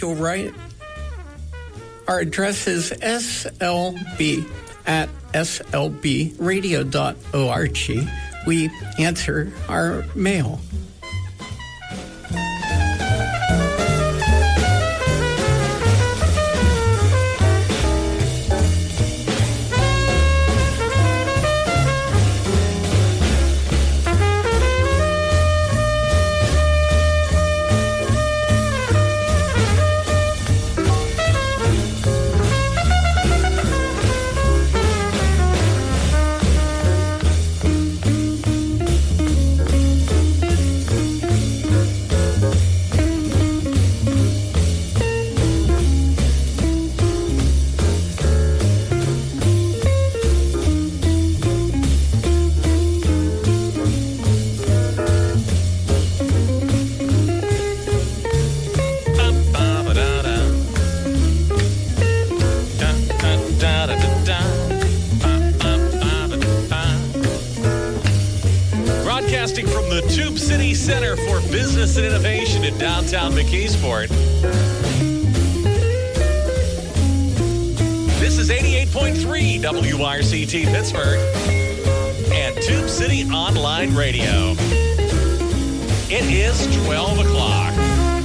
you'll write. Our address is slb@slbradio.org. We answer our mail. Downtown McKeesport. This is 88.3 WRCT Pittsburgh and Tube City Online Radio. It is 12 o'clock.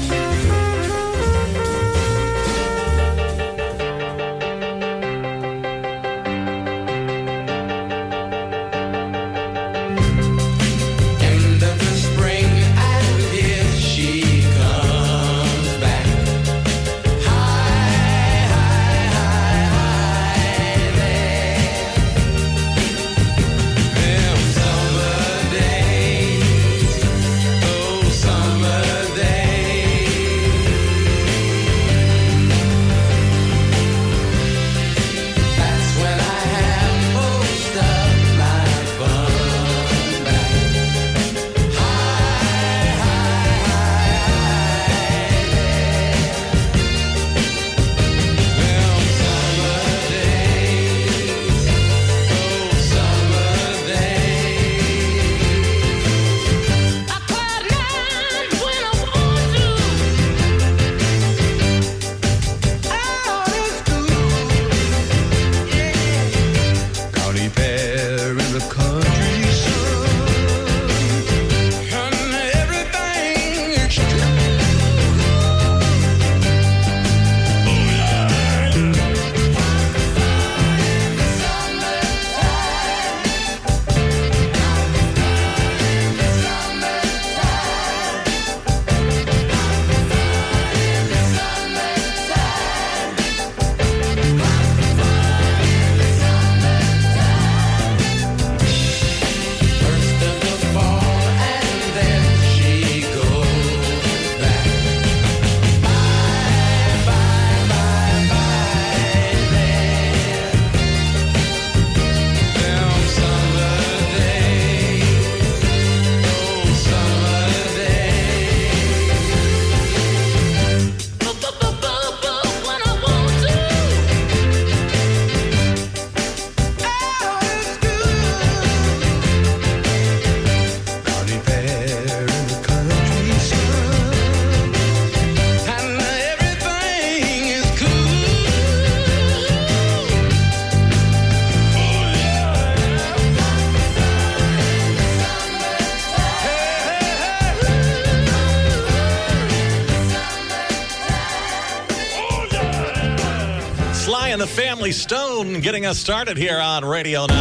And the Family Stone getting us started here on Radio 9.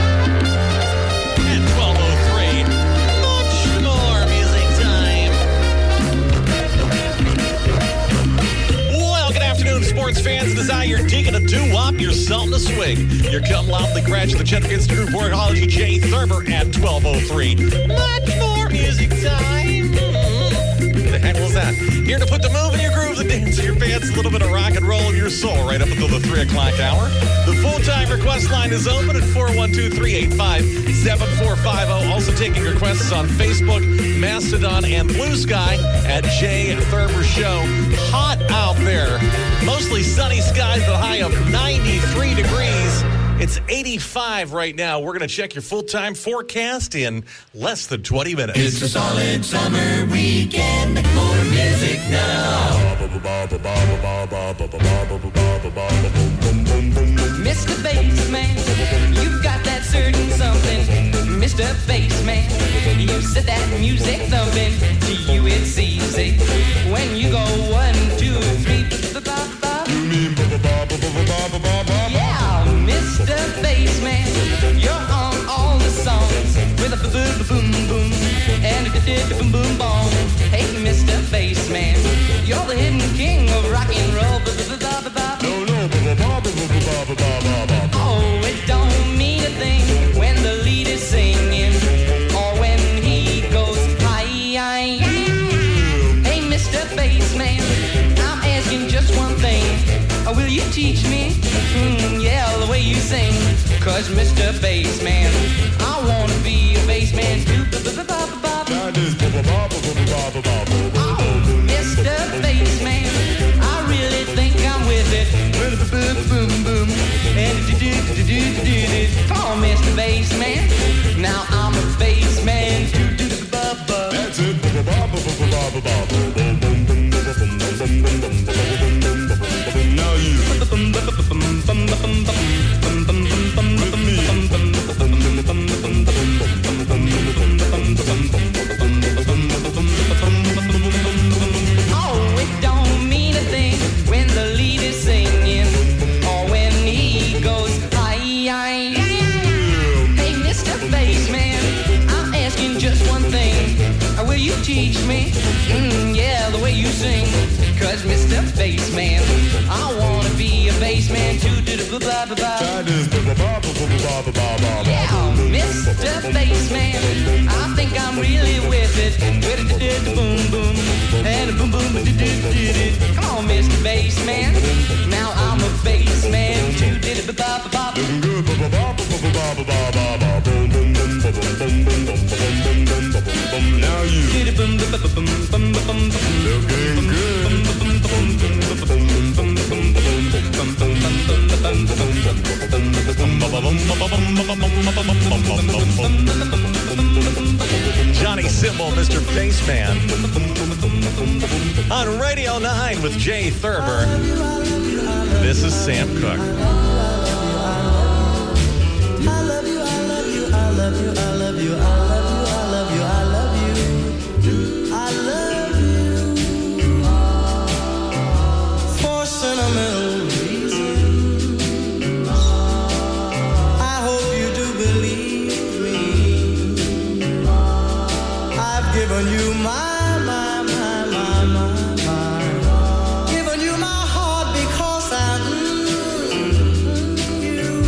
At 12:03, much more music time. Well, good afternoon, sports fans. Desire your digging a doo-wop, you're selling a swing. You're come loudly crash the Chetwick Institute of Ornithology, Jay Thurber at 12:03. Much more music time. The heck was that? Here to put the move in your groove, the dance in your pants, a little bit of rock and roll in your soul right up until the 3 o'clock hour. The full-time request line is open at 412-385-7450. Also taking requests on Facebook, Mastodon, and Blue Sky at Jay Thurber Show. Hot out there. Mostly sunny skies with a high of 93 degrees. It's It's 85 right now. We're going to check your full-time forecast in less than 20 minutes. It's a solid summer weekend. More music now. Mr. Bassman, you've got that certain something. Mr. Bassman, you set that music thumping. To you it's easy when you go 1, 2, 3. Yeah, Mr. Bassman, you're on all the songs with a boom boom and a boom boom boom. Hey, Mr. Bassman, you're the hidden king of rock and roll. Oh, it don't mean a thing when the lead is singing or when he goes high. Hey, Mr. Bassman, I'm asking just one thing. Will you teach me? Yeah, the way you sing. Cause Mr. Bassman, I wanna be a bassman too. Oh, Mr. Bassman, I really think I'm with it. Boom, boom, and come on, Mr. Bassman. Now I'm a bassman too. That's it. Now you. Oh, it don't mean a thing when the lead is singing or when he goes high. Hey, Mr. Bassman, I'm asking just one thing. Will you teach me? Yeah, the way you sing. Cause Mr. Bassman, I wanna be a bassman too. Yeah, Mr. Bassman, I think I'm really with it. With it, boom boom and a boom boom. Come on, Mr. Bassman, now I'm a bassman too. Now you. Looking good. Johnny Symbol, Mr. Bassman. On Radio 9 with Jay Thurber. This is Sam Cooke. For sentimental reasons, I hope you do believe me. I've given you my given you my heart because I'm you,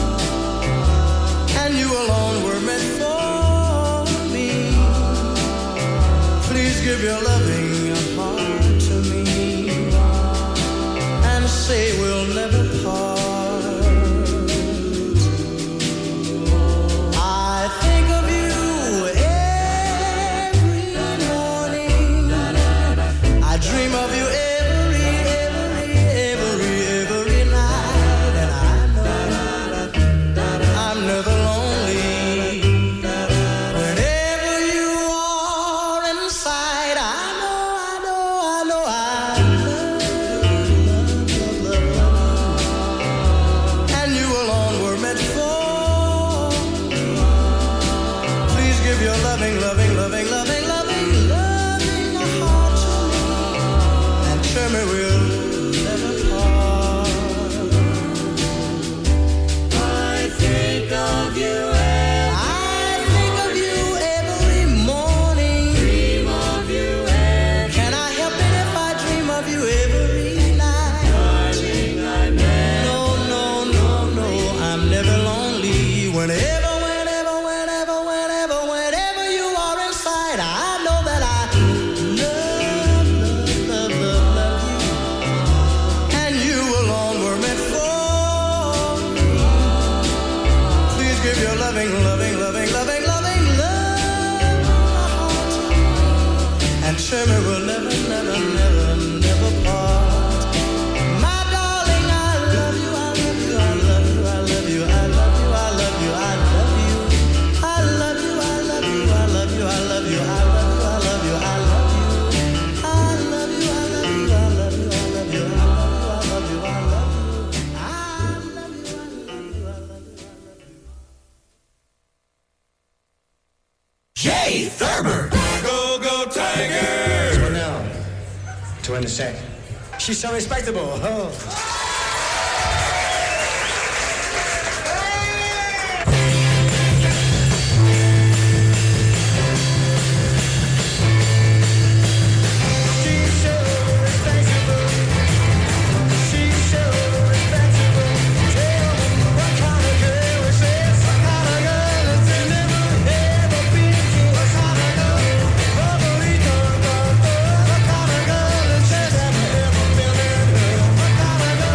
and you alone were meant for me. Please give your loving heart to me and say we'll never part. I think of you every morning. I dream of you every night, and I know I'm never lonely. Whenever you are inside, I know I love, and you alone were meant for. Please give your loving heart to me, and tell me we'll never part. I think of you every morning. Dream of you every. Can I help it if I dream of you every night? Darling, I'm never. No, I'm never lonely. Whenever you are inside, I know that I love you, and you alone were meant for me. Please give your loving heart to me, and tell me we'll never part. My darling, I love you, I love you, I love you, I love you, I love you. Jay Thurber. Go, go, Tigers! Well, now, to end the set. She's so respectable. Oh. What kind of girl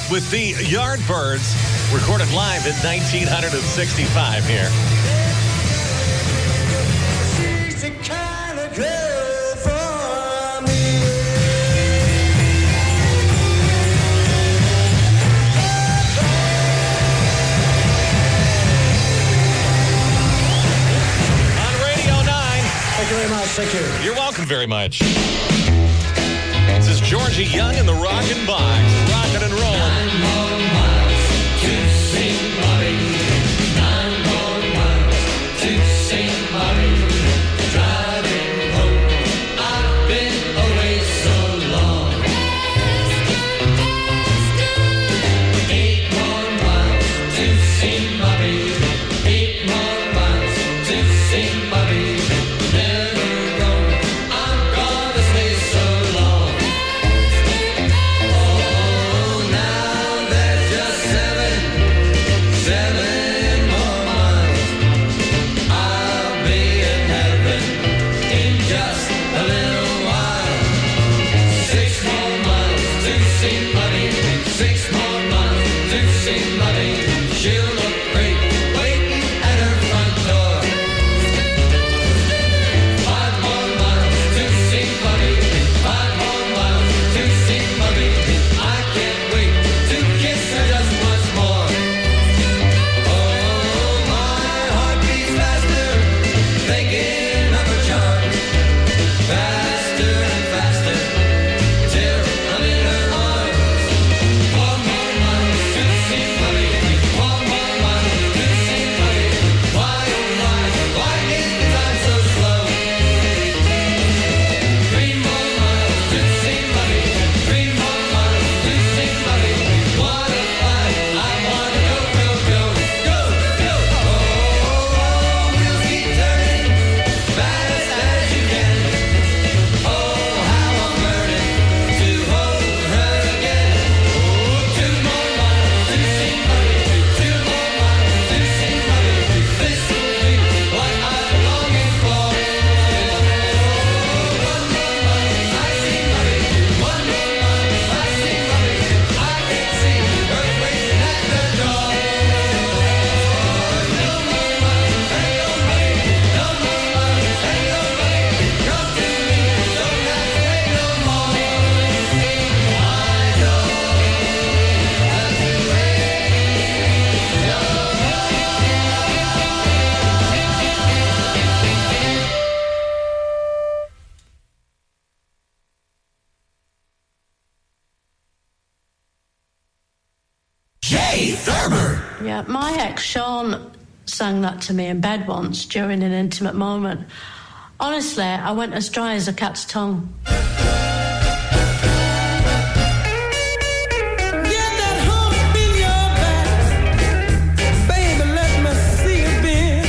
with the Yardbirds, recorded live in 1965 here. She's the kind of girl for me. On Radio 9. Thank you very much. Thank you. You're welcome very much. This is Georgie Young in the Rockin' Box. Rockin' and rollin'. 9 more miles to St. Marie. 9 more miles to St. Marie. Driving home, I've been away so long. 8 more miles to St. Marie. 8 more miles to St. Marie. Never roam, I'm gonna stay so long. Oh, now there's just 7 more miles. I'll be in heaven in just a little while. 6 more miles to St. Marie. 6 more miles to St. Marie. She'll look great waiting at her front door. 5 more miles to St. Marie. 5 more miles to St. Marie. I can't wait to kiss her just once more. Oh, my heart beats faster, thinking of her charm. Faster and faster, till I'm in her arms. 4 more miles to St. Marie. 4 more miles to St. Marie. Why, oh why is the time so slow? 3 more miles to St. Marie. 3 more miles to St. Marie. What a flight! I wanna go, go, go, go, go. Oh, wheels keep turning, fast as you can. Oh, how I'm burning to hold her again. Oh, 2 more miles to St. Marie. 2 more miles to St. Marie. This will be what I'm longing for. 1 more mile, I see Marie. 1 more mile, I see Marie. I can see her waiting at the door. No more miles, hey oh Marie. No more miles, hey oh Marie. Come to me, don't have to wait no more. I don't have to Jay Thurber. Yeah, my ex Sean sang that to me in bed once during an intimate moment. Honestly, I went as dry as a cat's tongue. Get that hump in your back, baby. Let me see it bend.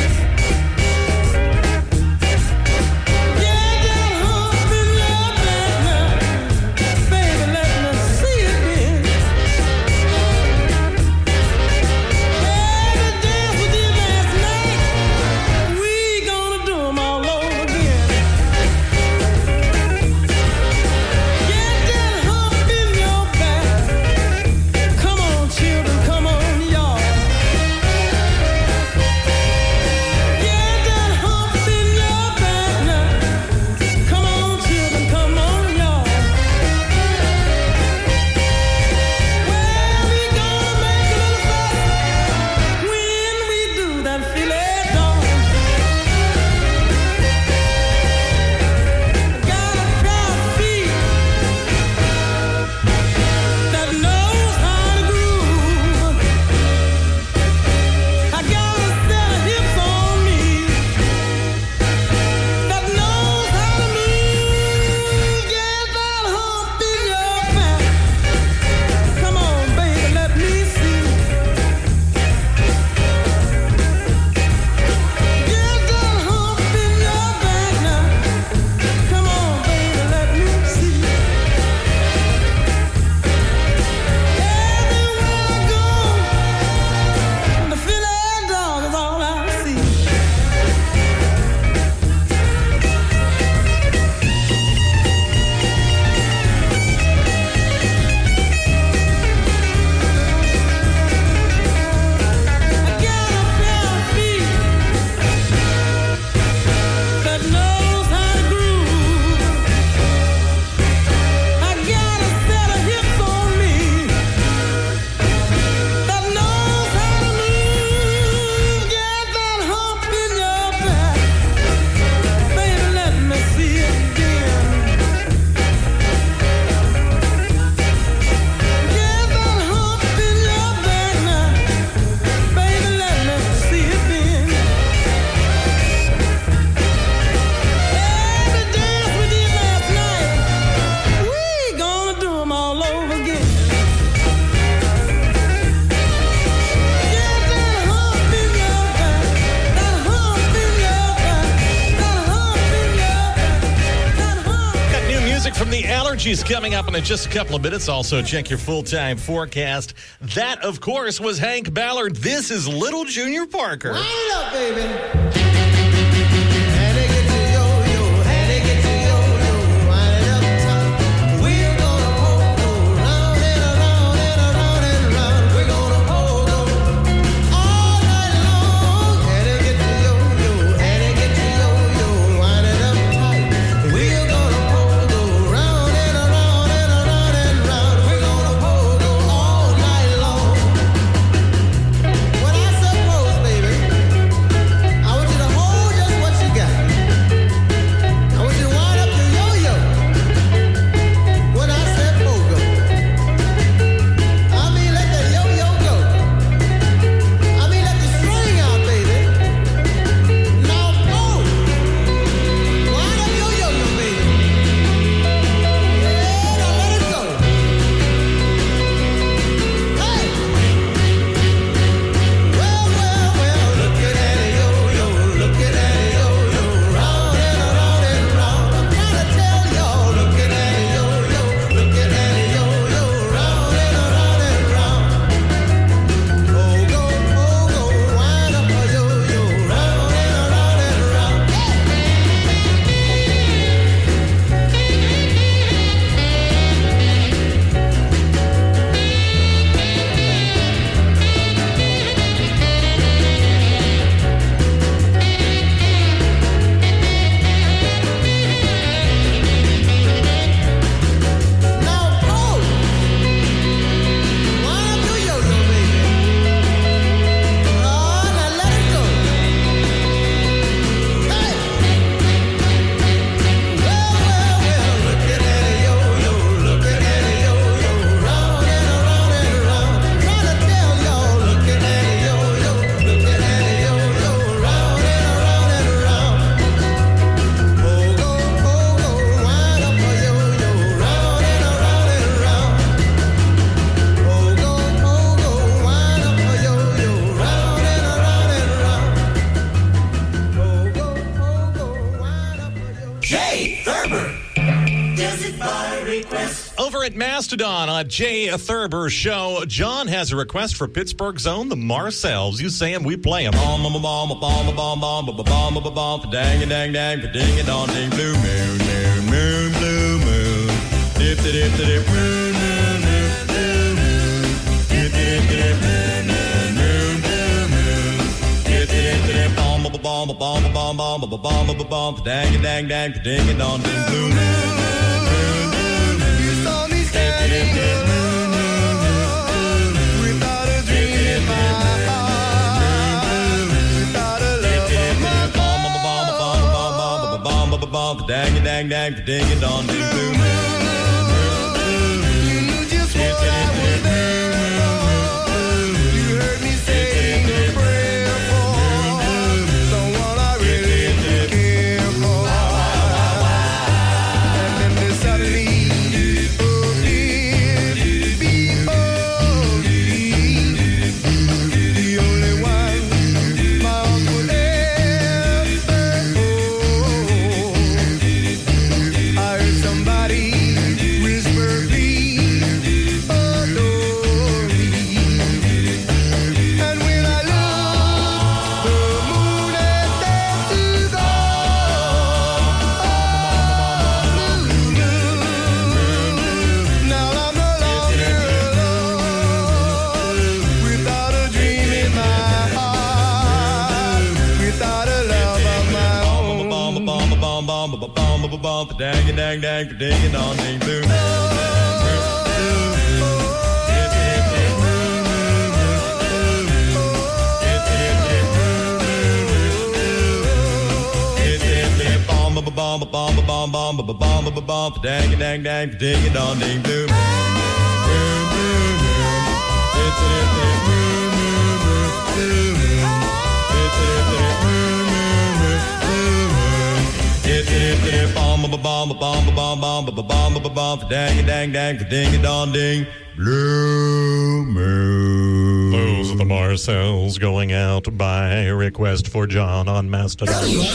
Get that hump in your back now, baby. Let me see it bend. Baby, dance with you last night. We gonna do 'em all over again. Meteorology's coming up in just a couple of minutes. Also, check your full-time forecast. That, of course, was Hank Ballard. This is Little Junior Parker. Wind it up, baby. And it gets a yo-yo, and it gets a yo-yo. Wind it up tight. We're gonna go round and around and around and around. We're gonna go all night long. And it gets a yo-yo, and it gets a yo-yo. Wind it up tight. We're gonna go round and around and around and around. We're gonna go all night long. What I suppose, baby, I want you to hold just what you got. I want you to wind up your yo-yo. When I said pogo, I mean let the yo-yo go. I mean let the string out, baby. Now go. Wind up your yo-yo, baby. Yeah, now let it go. Hey. Well, looking at a yo-yo, looking at a yo-yo, round and around and around. I'm trying to tell y'all, looking at a yo-yo, looking at a yo-yo, round and around and around. Pogo, pogo, wind up a yo-yo, round and around and around. Now pose. Wind up your yo-yo, baby. Oh, now let it go. Hey. Well, looking at a yo-yo, looking at a yo-yo, round and around and around. Trying to tell y'all, looking at a yo-yo, looking at a yo-yo, round and around and around. Pogo, pogo, wind up a yo-yo, round and around and around. Pogo, pogo, wind up a yo-yo, round and around and around. Pogo, pogo, wind up a yo-yo. Jay Thurber. Over at Mastodon on Jay Thurber Show, John has a request for Pittsburgh's own, the Marcells. You say them, we play them. Bomb, bomb, bomb, bomb, bomb, bomb, bomb, bomb, bomb, bomb, for dang and dang dang, for ding and dong ding, blue moon, moon, moon, blue moon, dip dip dip dip, moon, moon, moon, blue moon, dip dip dip, moon, moon, moon, blue moon, dip dip dip, bomb, bomb, bomb, bomb, bomb, bomb, bomb, bomb, bomb, bomb, for dang and dang dang, for ding and dong ding, blue moon. You saw me standing alone without a dream in my heart, without a love of my Bomb, dang and dang dang, for ding and dong ding, blue moon. You knew just what I was there for. You heard me saying a prayer for someone I really care for. And then they suddenly appeared before me, the only one my heart would ever hold. I heard somebody whisper, please adore me. And when I looked, the moon had set to go. Now I'm no longer alone, without a dream in my heart, without a love of my own. Dang and dang dang, for ding and dong ding, blue moon. Dang and dang dang, for ding and dong ding, blue dang and dang, for ding and dong ding, blue moon. Those are the Mars. Parcells going out by request for John on Mastodon.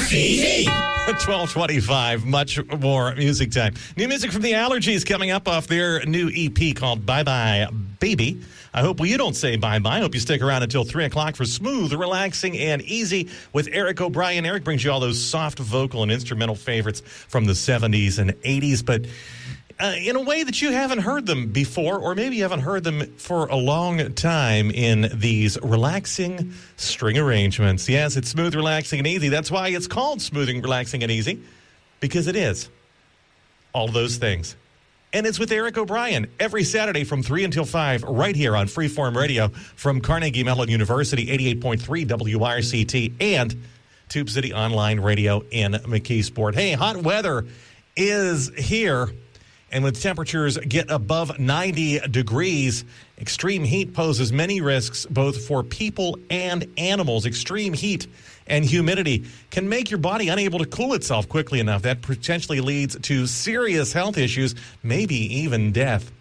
12:25, much more music time. New music from The Allergies coming up off their new EP called Bye Bye Baby. I hope you don't say bye-bye. I hope you stick around until 3 o'clock for Smooth, Relaxing, and Easy with Eric O'Brien. Eric brings you all those soft vocal and instrumental favorites from the 70s and 80s, but in a way that you haven't heard them before, or maybe you haven't heard them for a long time in these relaxing string arrangements. Yes, it's Smooth, Relaxing, and Easy. That's why it's called Smoothing, Relaxing, and Easy, because it is all those things. And it's with Eric O'Brien every Saturday from 3 until 5 right here on Freeform Radio from Carnegie Mellon University, 88.3 WRCT, and Tube City Online Radio in McKeesport. Hey, hot weather is here. And when temperatures get above 90 degrees, extreme heat poses many risks both for people and animals. Extreme heat and humidity can make your body unable to cool itself quickly enough. That potentially leads to serious health issues, maybe even death.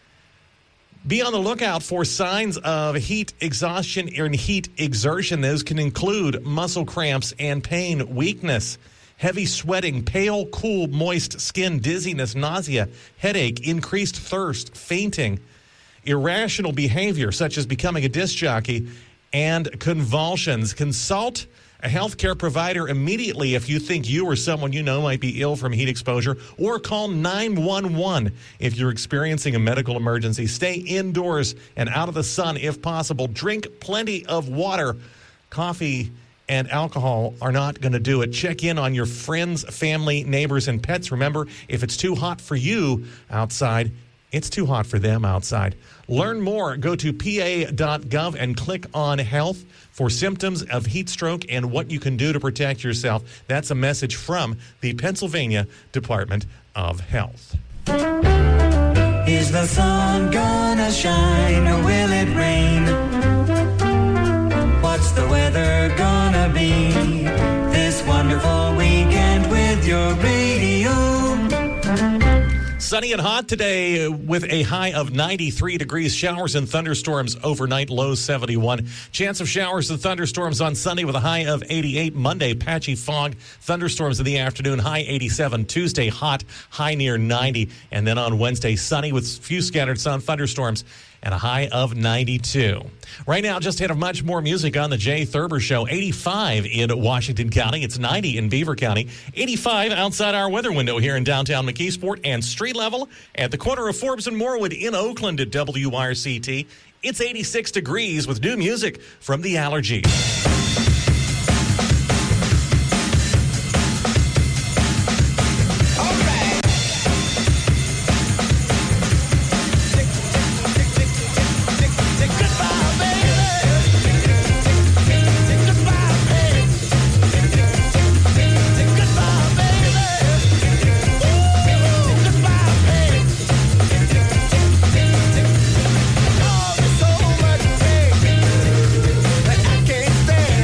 Be on the lookout for signs of heat exhaustion and heat exertion. Those can include muscle cramps and pain, weakness, heavy sweating, pale, cool, moist skin, dizziness, nausea, headache, increased thirst, fainting, irrational behavior such as becoming a disc jockey, and convulsions. Consult a healthcare provider immediately if you think you or someone you know might be ill from heat exposure, or call 911 if you're experiencing a medical emergency. Stay indoors and out of the sun if possible. Drink plenty of water. Coffee and alcohol are not going to do it. Check in on your friends, family, neighbors, and pets. Remember, if it's too hot for you outside, it's too hot for them outside. Learn more. Go to pa.gov and click on health for symptoms of heat stroke and what you can do to protect yourself. That's a message from the Pennsylvania Department of Health. Is the sun gonna shine or will it rain? What's the weather gonna be this wonderful weekend with your radio? Sunny and hot today with a high of 93 degrees. Showers and thunderstorms overnight, low 71. Chance of showers and thunderstorms on Sunday with a high of 88. Monday, patchy fog, thunderstorms in the afternoon, high 87. Tuesday, hot, high near 90. And then on Wednesday, sunny with few scattered sun, thunderstorms, and a high of 92. Right now, just ahead of much more music on the Jay Thurber Show. 85 in Washington County. It's 90 in Beaver County. 85 outside our weather window here in downtown McKeesport, and street level at the corner of Forbes and Morewood in Oakland at WRCT. It's 86 degrees with new music from The Allergies. So much pain that I can't stand.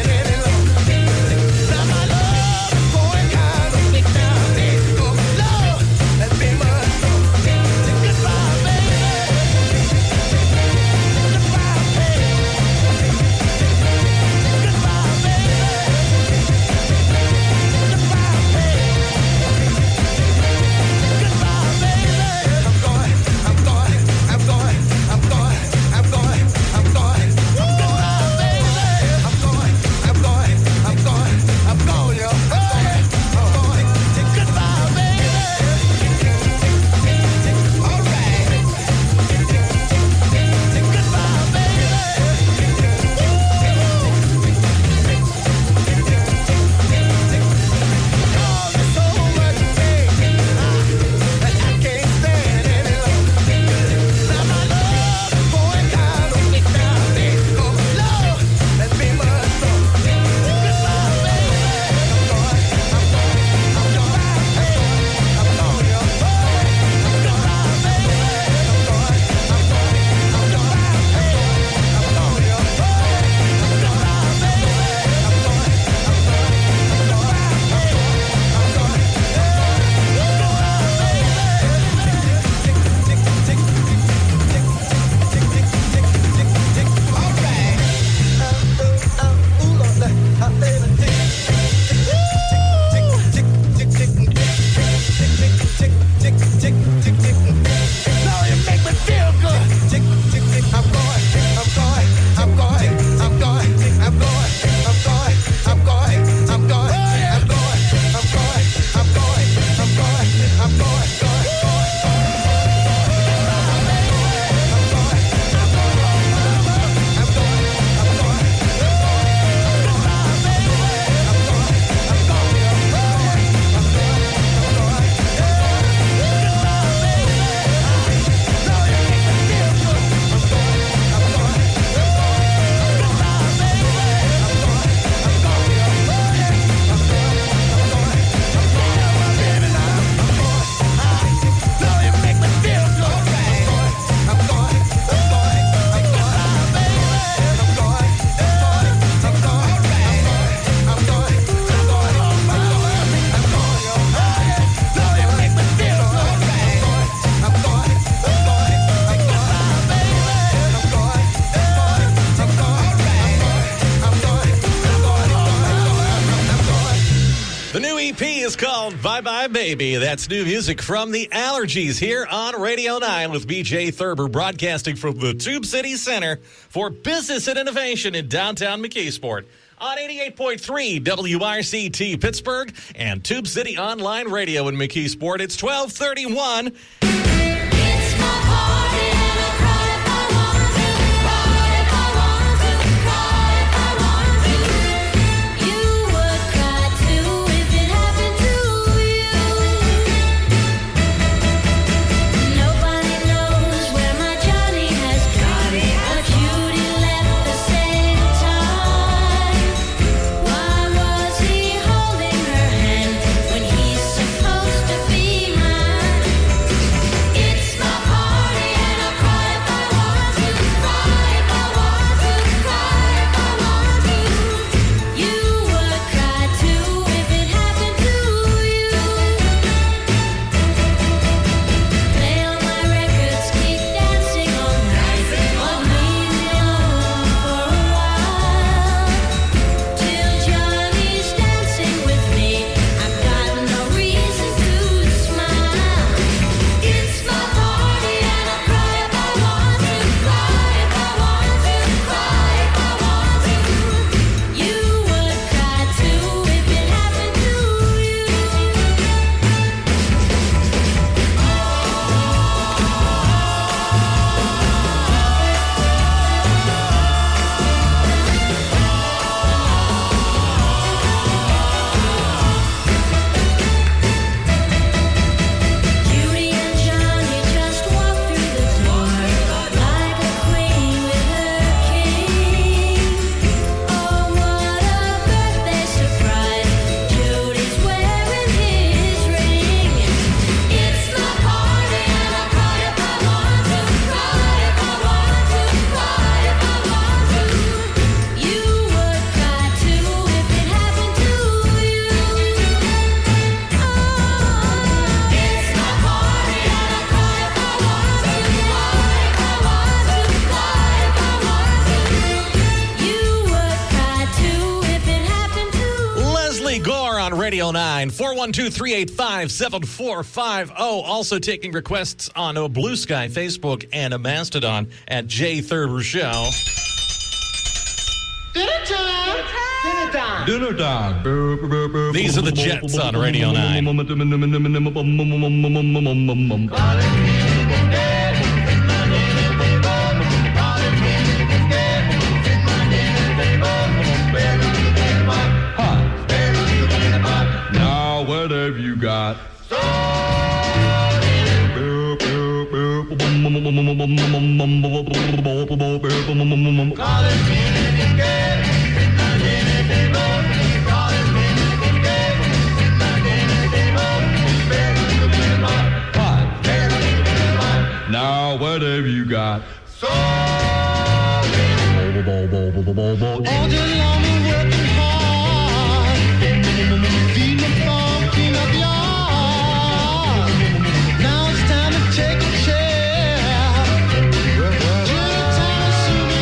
EP is called Bye Bye Baby. That's new music from the Allergies here on Radio 9 with BJ Thurber, broadcasting from the Tube City Center for Business and Innovation in downtown McKeesport on 88.3 WRCT Pittsburgh and Tube City Online Radio in McKeesport. It's 12:31. It's my party and I'll cry if I want to, cry if I want to, cry if I want to. You would cry too if it happened to you. Nobody knows where my Johnny has gone, but Judy left the same time. Why was he holding her hand when he's supposed to be mine? It's my party and I'll cry if I want to, cry if I want to, cry if I want to. You would cry too if it happened to you. Play all my records, keep dancing all night, or leave me alone for a while. Till Johnny's dancing with me, I've got no reason to smile. It's my party and I'll cry if I want to, cry if I want to, cry if I want to. You would cry too if it happened to you. Judy and Johnny just walked through the door like a queen with her king. Oh, what a birthday surprise! Judy's wearing his ring. It's my party and I'll cry if I want to, cry if I want to, cry if I want to. You would cry too if it happened to you. It's my party and I'll cry if I want to, cry if I want to, cry if I want to. You would cry too if it happened to you. Leslie Gore on Radio 9, 412-385-7450. Also taking requests on a Blue Sky, Facebook, and a Mastodon at Jay Thurber Show. Dinner time. These are the Jets on Radio 9. Now what have you got? Now what have you got? All day long we're working hard, feeding the farm, clean up yard. Now it's time to take a chair. Judy, time to sue me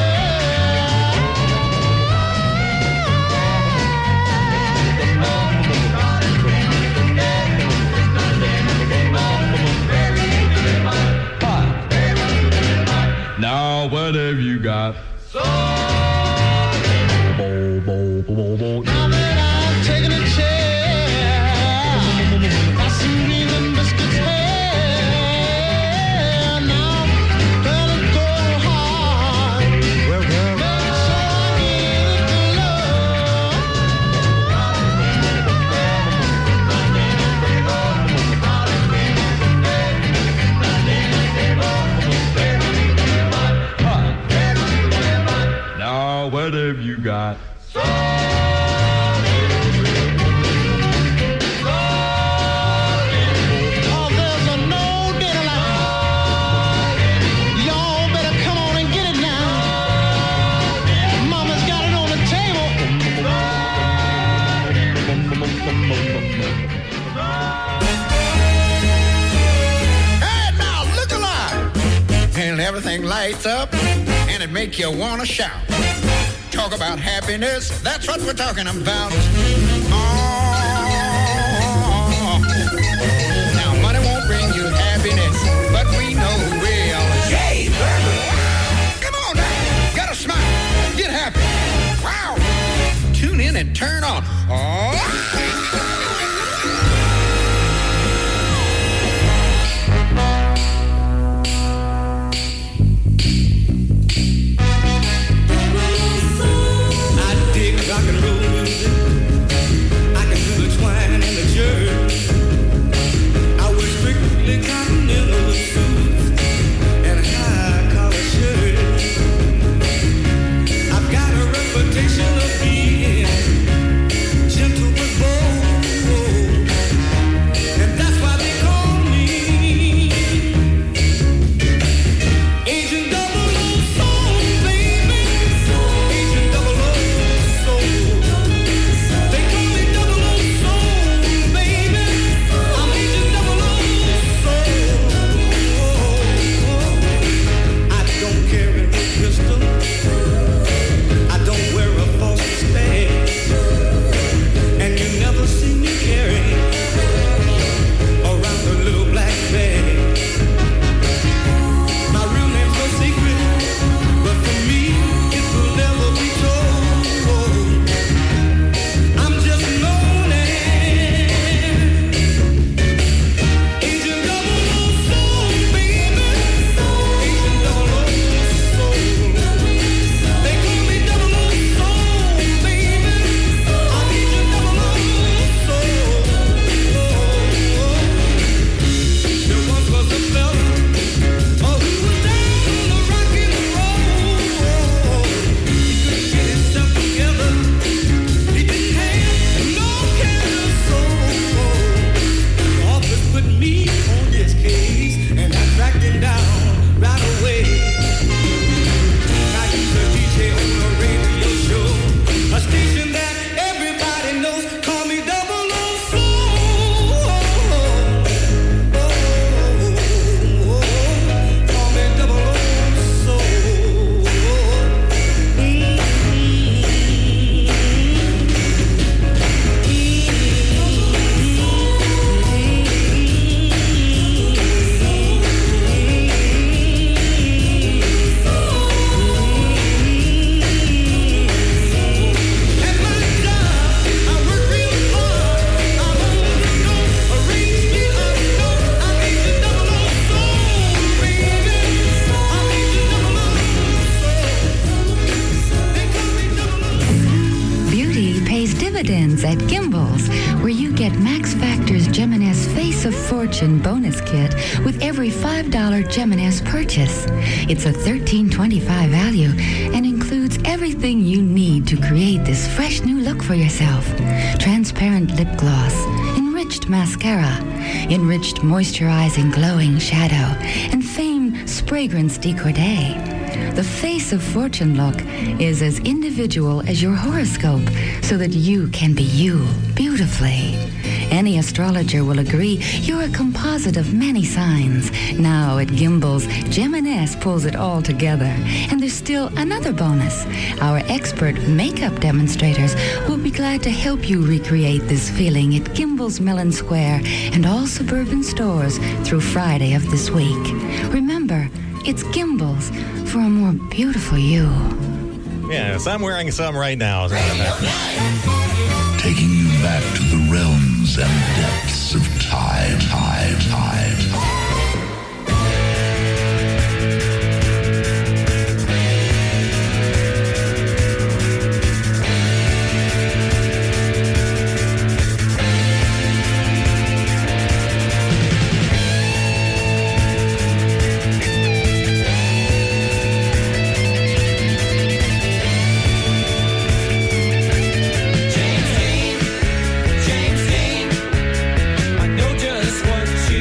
Now what have you got? Now that I've taken a chair, I see green and biscuits here. Now, gotta go hard. Make sure I get the Now what have you got? Oh, there's a no deadline. Y'all better come on and get it now. Mama's got it on the table. Hey, now look alive! And everything lights up, and it make you want to shout. Talk about happiness, that's what we're talking about. Oh, and turn on. I dig rock and roll music. I can do the twang and the jerk. I wear strictly continental suits and high collar shirts. I've got a reputation of being gentle but bold, and that's why they call me Agent 007, baby. Agent 007. They call me 007, baby. I'm Agent 007. I don't carry a pistol. I don't wear a false mustache, and you never see me carry around a little black bag. My real name's no secret, but for me it will never be told. I'm just known as Agent 007, baby. Agent 007. They call me 007, baby. I'm Agent 007. There once was a fella, oh, who was down the rock and roll. He couldn't get himself together. He didn't have no kind of soul. The office put me on his case, and I tracked him down right away. Now he's a DJ on a radio show, a station that everybody knows. Call me 007. Call me 007. At my job, I work real hard. I'm on the go, arrange me a note. I'm Agent 007, baby. I'm Agent 007. They call me 007. Beauty pays dividends at Gimbel's, where you get Max Factor's Geminis Face of Fortune bonus kit with every $5 Geminis purchase. It's a $13.25 value and includes everything you need to create this fresh new look for yourself. Transparent lip gloss, enriched mascara, enriched moisturizing glowing shadow, and famed fragrance décolleté. The Face of Fortune look is as individual as your horoscope, so that you can be you beautifully. Any astrologer will agree you're a composite of many signs. Now at Gimbel's, Geminis pulls it all together. And there's still another bonus. Our expert makeup demonstrators will be glad to help you recreate this feeling at Gimbel's Mellon Square and all suburban stores through Friday of this week. Remember, it's Gimbel's for a more beautiful you. Yes, I'm wearing some right now. Taking you back to the realms and depths of time. James Dean, I know just what you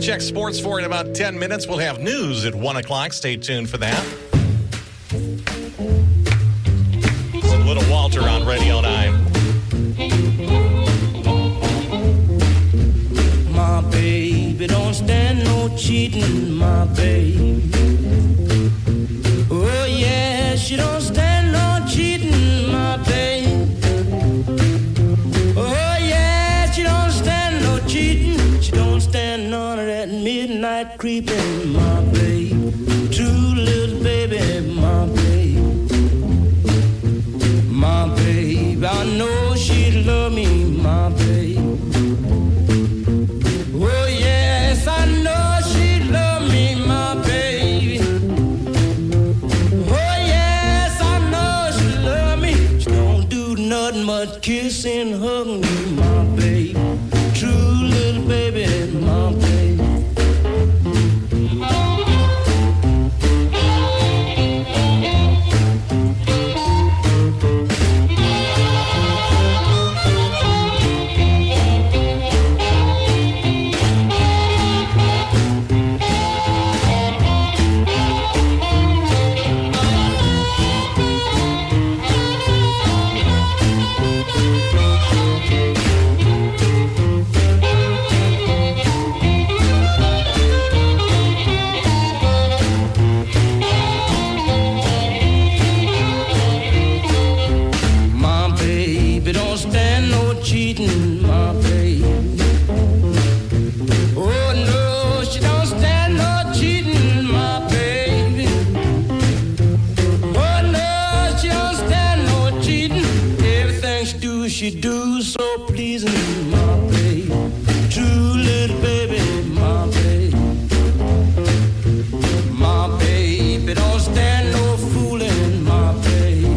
check sports for in about 10 minutes. We'll have news at 1 o'clock. Stay tuned for that. It's a Little Walter on Radio 9. My baby don't stand no cheating, my baby. Oh yeah, she don't stand no cheating, my baby. Oh yeah, she don't stand no cheating. She don't stand none of that midnight creeping, my baby. True little baby, my baby. My baby, I know she'd love me, my baby. Oh yes, I know she love me, my baby. Oh yes, I know she love me. She don't do nothing but kiss and hug me, my baby. True little baby, my baby. She do so pleasing, my baby. True little baby, my baby. My baby don't stand no fooling, my baby.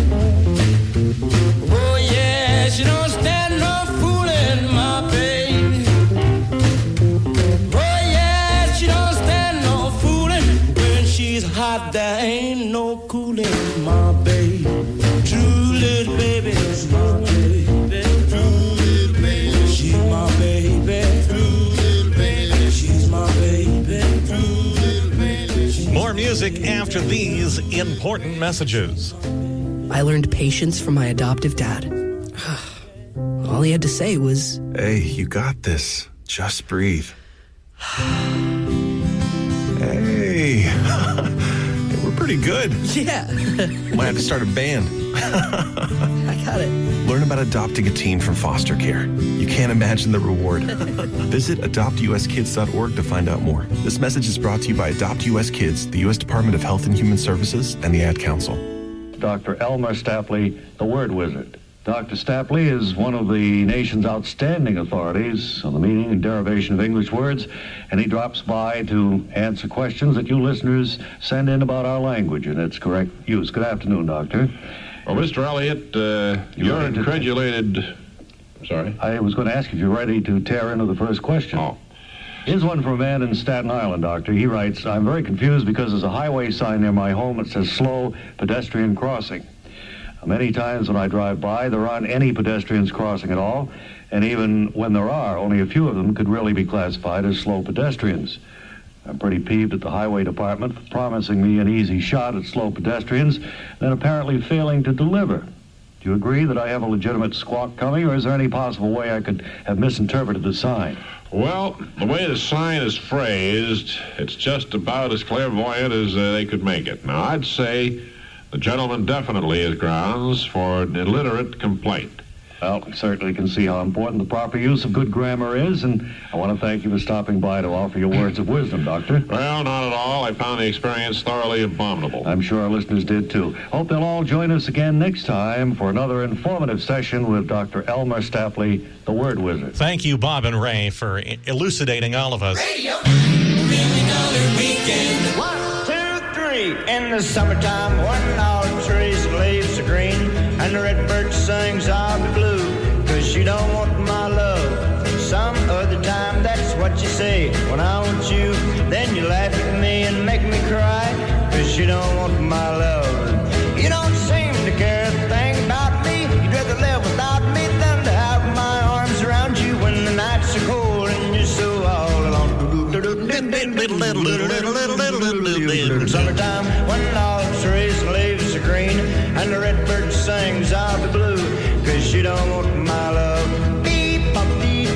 Oh yeah, she don't stand no fooling, my baby. Oh yeah, she don't stand no fooling. When she's hot, there ain't no cooling, my baby. True little baby, my baby. More music after these important messages. I learned patience from my adoptive dad. All he had to say was, "Hey, you got this. Just breathe." Hey, we're pretty good. Yeah. Might have to start a band. I got it. Learn about adopting a teen from foster care. You can't imagine the reward. Visit adoptuskids.org to find out more. This message is brought to you by Adopt US Kids, the U.S. Department of Health and Human Services, and the Ad Council. Dr. Elmer Stapley, the word wizard. Dr. Stapley is one of the nation's outstanding authorities on the meaning and derivation of English words, and he drops by to answer questions that you listeners send in about our language and its correct use. Good afternoon, Doctor. Well, Mr. Elliott, you're incredulated. Sorry? I was going to ask if you're ready to tear into the first question. Oh. Here's one from a man in Staten Island, Doctor. He writes, "I'm very confused because there's a highway sign near my home that says slow pedestrian crossing. Many times when I drive by, there aren't any pedestrians crossing at all, and even when there are, only a few of them could really be classified as slow pedestrians. I'm pretty peeved at the highway department for promising me an easy shot at slow pedestrians, then apparently failing to deliver. Do you agree that I have a legitimate squawk coming, or is there any possible way I could have misinterpreted the sign?" Well, the way the sign is phrased, it's just about as clairvoyant as they could make it. Now, I'd say the gentleman definitely has grounds for an illiterate complaint. Well, I certainly can see how important the proper use of good grammar is, and I want to thank you for stopping by to offer your words of wisdom, Doctor. Well, not at all. I found the experience thoroughly abominable. I'm sure our listeners did, too. Hope they'll all join us again next time for another informative session with Dr. Elmer Stapley, the word wizard. Thank you, Bob and Ray, for elucidating all of us. Weekend. 1, 2, 3. In the summertime, when all the trees and leaves are green, and the red bird sings, I'll be blue, 'cause you don't want my love. Some other time, that's what you say. When I want you, then you laugh at me and make me cry, 'cause you don't want my love. You don't seem to care a thing about me. You'd rather live without me than to have my arms around you when the nights are cold and you're so all alone. In summertime, when all the trees and leaves are green, and the redbird sings of the blue, 'cause you don't want my love. Beep, bop, beep,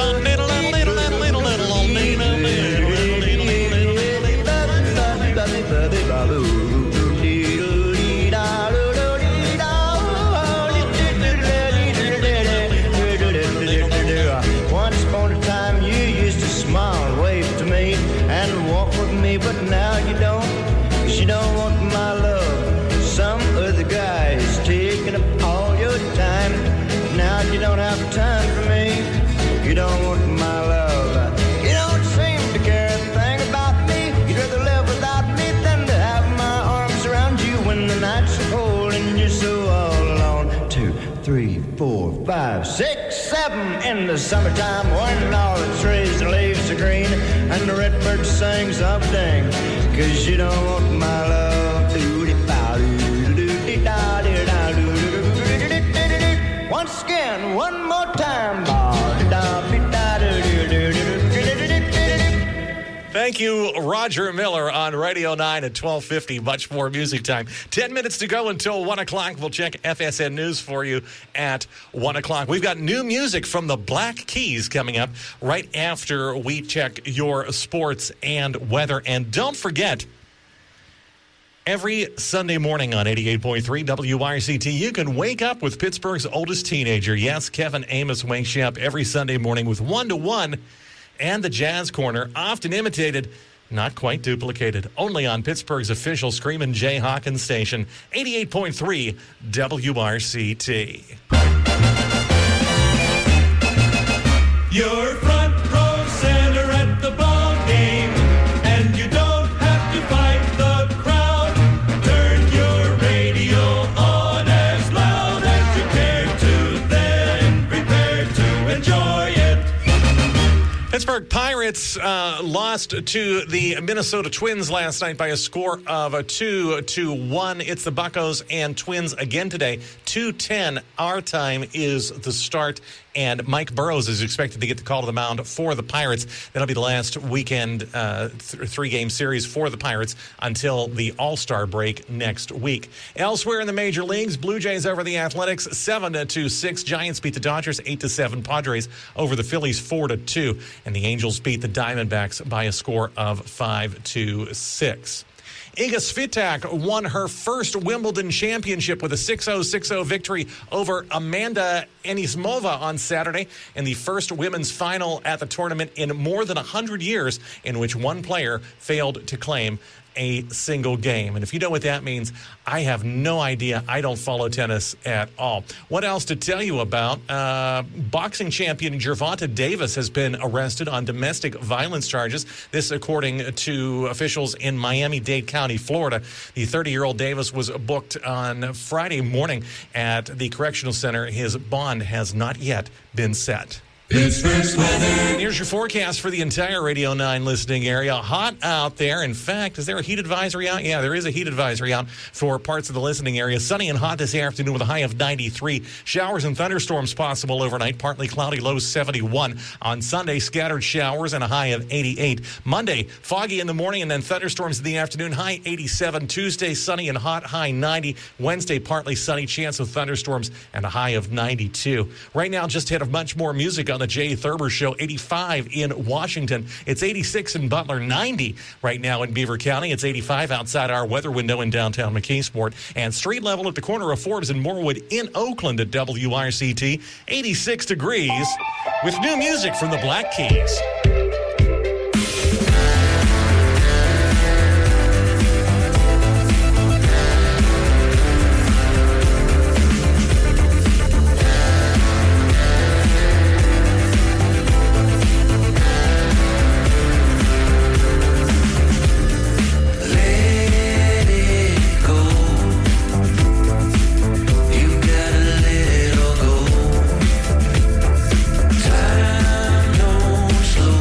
Once upon a time you used to smile and wave to me and walk with me, but now you don't, 'cause you don't want my love. Some other guy is taking up all your time. Now you don't have time for me. You don't want my love. You don't seem to care a thing about me. You'd rather live without me than to have my arms around you when the nights are cold and you're so all alone. 2, 3, 4, 5, 6, 7 in the summertime when all the trees and leaves are green and the redbird sings of ding, 'cause you don't want my love. Once again, one more time. Thank you, Roger Miller on Radio 9 at 12:50. Much more music time. 10 minutes to go until 1 o'clock. We'll check FSN News for you at 1 o'clock. We've got new music from the Black Keys coming up right after we check your sports and weather. And don't forget, every Sunday morning on 88.3 WYCT, you can wake up with Pittsburgh's oldest teenager. Yes, Kevin Amos wakes you up every Sunday morning with 1-to-1 and the Jazz Corner, often imitated, not quite duplicated, only on Pittsburgh's official Screamin' Jay Hawkins station, 88.3 WRCT. You're front row center at the ball game, and you don't have to fight the crowd. Turn your radio on as loud as you care to, then prepare to enjoy it. Pittsburgh Pirates lost to the Minnesota Twins last night by a score of 2-1. It's the Buccos and Twins again today. 2:10 our time is the start, and Mike Burrows is expected to get the call to the mound for the Pirates. That'll be the last weekend three-game series for the Pirates until the All-Star break next week. Elsewhere in the major leagues, Blue Jays over the Athletics 7-6. Giants beat the Dodgers 8-7. Padres over the Phillies 4-2. And the Angels beat the Diamondbacks by a score of 5-6. Iga Swiatek won her first Wimbledon championship with a 6-0, 6-0 victory over Amanda Anisimova on Saturday in the first women's final at the tournament in more than 100 years, in which one player failed to claim a single game. And if you know what that means, I have no idea. I don't follow tennis at all. What else to tell you about? Boxing champion Gervonta Davis has been arrested on domestic violence charges. This according to officials in Miami-Dade County, Florida. The 30-year-old Davis was booked on Friday morning at the correctional center. His bond has not yet been set. Pittsburgh's weather. Here's your forecast for the entire Radio 9 listening area. Hot out there. In fact, is there a heat advisory out? Yeah, there is a heat advisory out for parts of the listening area. Sunny and hot this afternoon with a high of 93. Showers and thunderstorms possible overnight. Partly cloudy, low 71. On Sunday, scattered showers and a high of 88. Monday, foggy in the morning and then thunderstorms in the afternoon, high 87. Tuesday, sunny and hot, high 90. Wednesday, partly sunny, chance of thunderstorms and a high of 92. Right now, just ahead of much more music on the Jay Thurber Show. 85 in Washington. It's 86 in Butler, 90 right now in Beaver County. It's 85 outside our weather window in downtown McKeesport. And street level at the corner of Forbes and Morwood in Oakland at WRCT. 86 degrees with new music from the Black Keys. Slow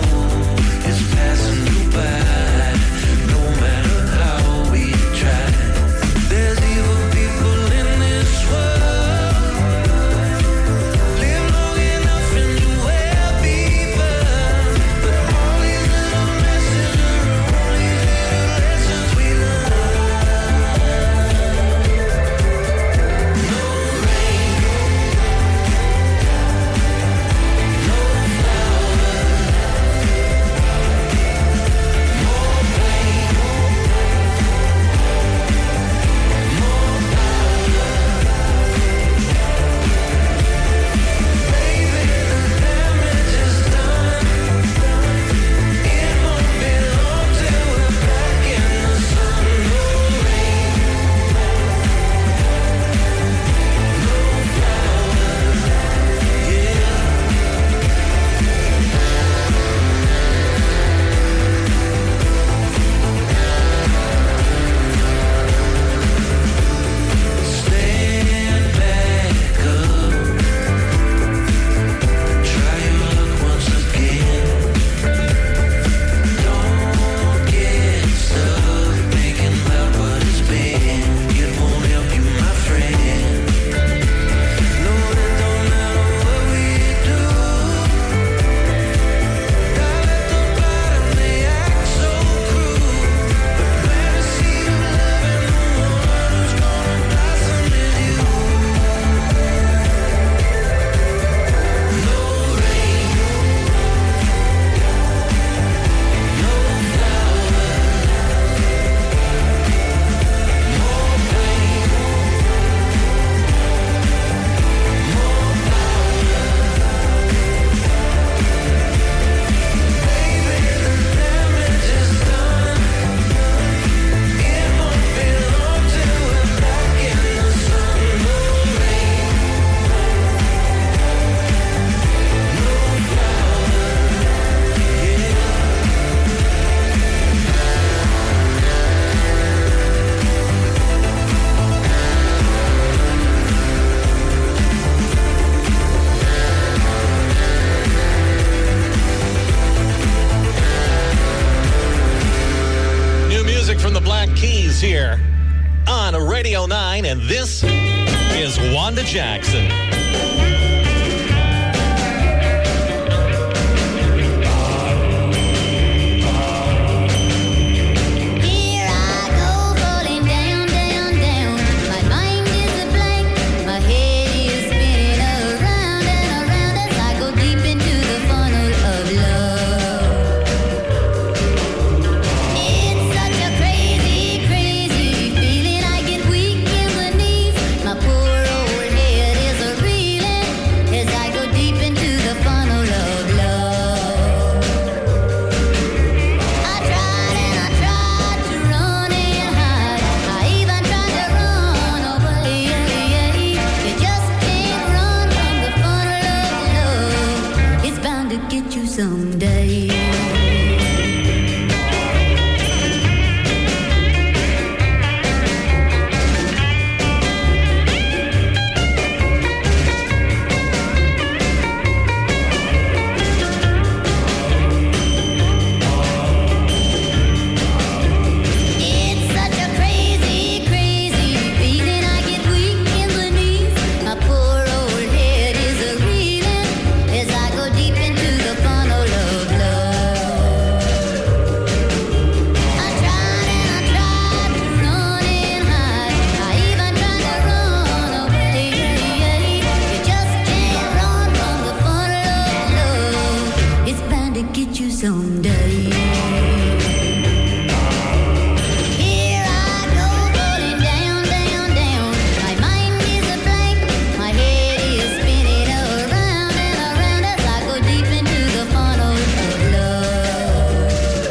is here on Radio 9, and this is Wanda Jackson. Here I go, falling down, down, down. My mind is a blank. My head is spinning around and around as I go deep into the funnel of love. It's such a crazy, crazy feeling. I get weak in the knees. My poor old head is a reeling as I go deep into the funnel of love. I tried and I tried to run and hide. I even tried to run away. You just can't run from the funnel of love. It's bound to get you someday. It's such a crazy, crazy feeling. I get weak in the knees. My poor old head is a reeling as I go deep into the funnel of love. I tried and I tried to run and hide. I even tried to run away. You just can't run from the funnel of love. It's bound to get you someday. Here I go, falling down, down, down. My mind is a blank. My head is spinning around and around as I go deep into the funnel of love.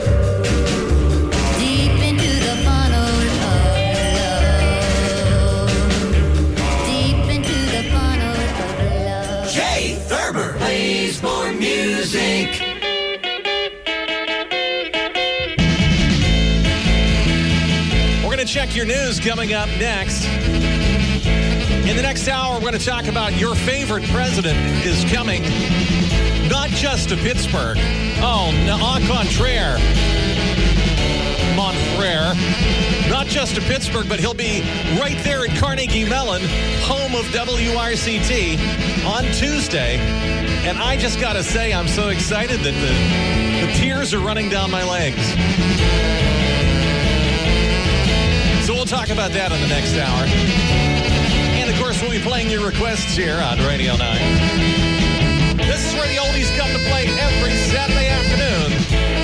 Deep into the funnel of love. Deep into the funnel of love. Jay Thurber plays more music. We're going to check your news coming up next. In the next hour, we're going to talk about your favorite president is coming, not just to Pittsburgh. Oh, no, au contraire. Montfrere. Not just to Pittsburgh, but he'll be right there at Carnegie Mellon, home of WRCT, on Tuesday. And I just got to say, I'm so excited that the tears are running down my legs. So we'll talk about that in the next hour. And of course, we'll be playing your requests here on Radio 9. This is where the oldies come to play every Saturday afternoon.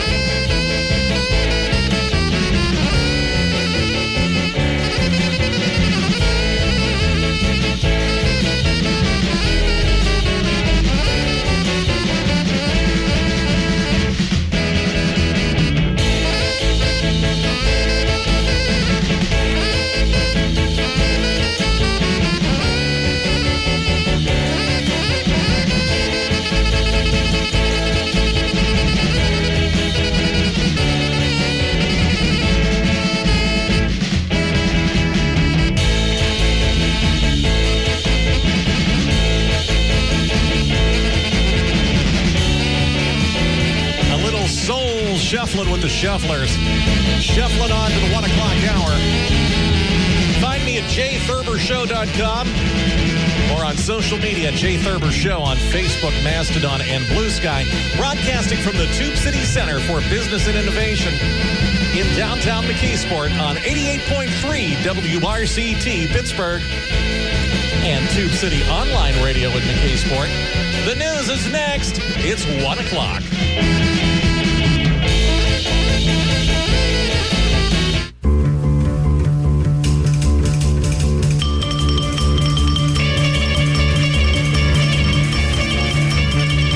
Shuffling with the Shufflers. Shuffling on to the 1 o'clock hour. Find me at jthurbershow.com or on social media, Jay Thurber Show on Facebook, Mastodon, and Blue Sky. Broadcasting from the Tube City Center for Business and Innovation in downtown McKeesport on 88.3 WRCT Pittsburgh and Tube City Online Radio in McKeesport. The news is next. It's 1 o'clock.